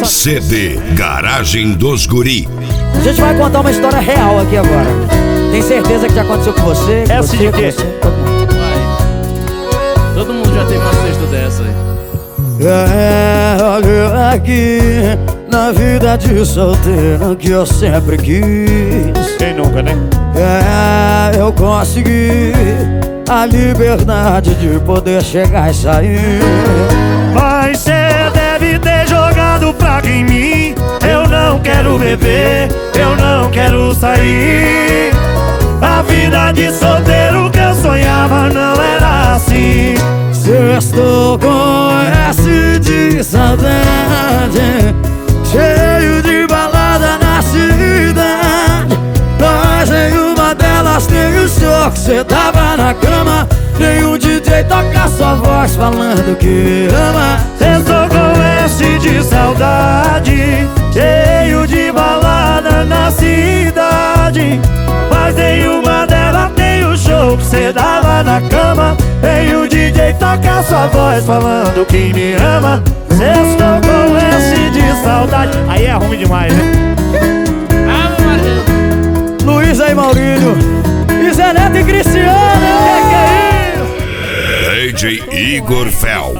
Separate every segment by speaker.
Speaker 1: CD Garagem dos Guri.
Speaker 2: A gente vai contar uma história real aqui agora. Tem certeza que já aconteceu com você? Com
Speaker 3: Essa
Speaker 2: você,
Speaker 3: de
Speaker 2: com
Speaker 3: quê?
Speaker 2: você, todo mundo.
Speaker 4: Vai. Todo mundo já teve uma cesta dessa aí.
Speaker 2: Olha aqui, na vida de solteiro que eu sempre quis.
Speaker 3: Quem nunca, né?
Speaker 2: Eu consegui a liberdade de poder chegar e sair.
Speaker 3: Mas cê deve ter jogado praga em mim. Eu não quero beber, eu não quero sair. A vida de solteiro que eu sonhava não era assim.
Speaker 2: Se estou com S de saudade, cheio de balada na cidade, mas em uma delas tem o show que cê tava na cama. Tem um DJ toca sua voz falando que ama.
Speaker 3: Estou com S de saudade, cheio de balada na cidade, mas em uma delas tem o show que cê dava na cama. Tem o DJ toca sua voz falando que me ama. Estou com S de saudade. Aí é ruim demais, né?
Speaker 2: Luiz aí, Maurílio, e Zé Neto e Cristiano.
Speaker 3: Que é isso?
Speaker 1: DJ Igor Fel.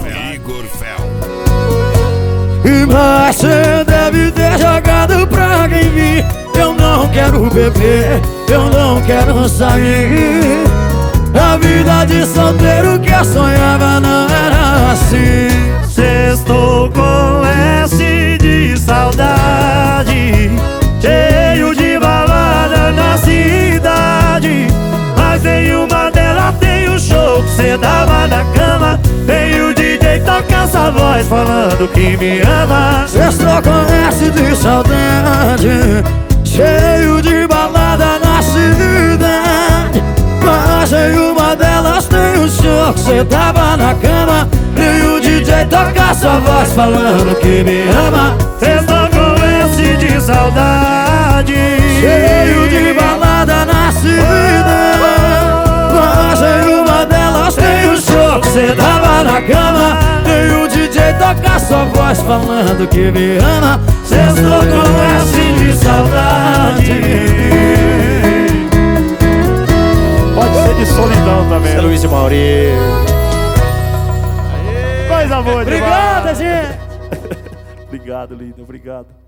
Speaker 2: Mas cê deve ter jogado praga em mim. Eu não quero beber, eu não quero sair. A vida de solteiro que eu sonhava não era assim.
Speaker 3: Estou com S de saudade, cheio de balada na cidade, mas em uma delas tem o show que cê dava na cama. Tem o DJ toca essa voz falando que me ama.
Speaker 2: Estou com S de saudade, cheio de balada na cidade, mas em uma delas tem o show que cê tava na cama. E o DJ toca sua voz falando que me ama.
Speaker 3: Estou com S de saudade,
Speaker 2: Cheio de balada na cidade, mas em uma delas tem o show que cê tava na cama. E o DJ toca sua voz falando que me ama.
Speaker 3: Estou com S de saudade. Pode ser de solidão também.
Speaker 2: Luiz e Maurício.
Speaker 3: Coisa boa demais.
Speaker 2: Obrigado, gente.
Speaker 3: Obrigado, lindo. Obrigado.